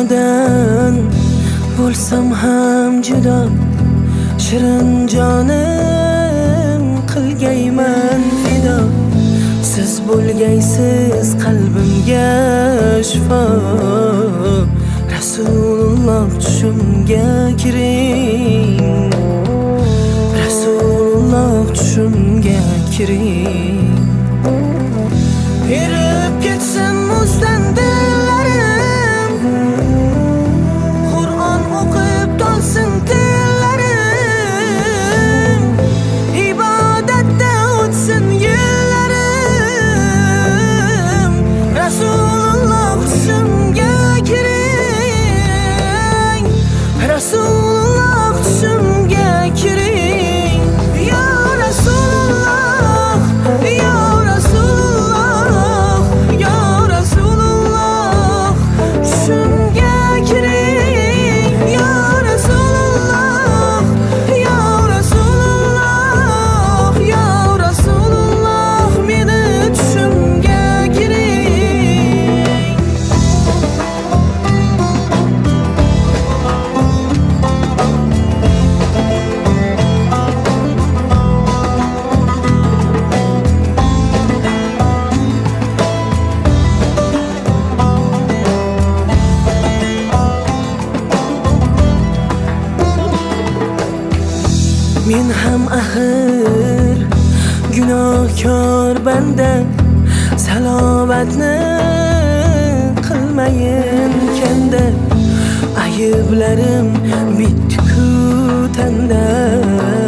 dunyodan bo'lsam ham judo, shirin jonim qilgayman fido. Siz bo'lgaysiz qalbimga shifo, Rasululloh tushimga kiring, Rasululloh tushimga kiring. Erib ketsin muzdan dillarim, Qur'on o'qib tolsin tillarim, ibodatda o'tsin yillarim. Rasululloh tushimga kiring, Rasululloh tushimga kiring. Ya Rasululloh, ya Rasululloh, ya Rasululloh tushimga kiring. Ya Rasululloh, ya Rasululloh, ya Rasululloh meni tushimga kiring. Men ham axir gunohkor banda, salovatni qilmayin kanda. Ayblarim bitdi-ku tanda,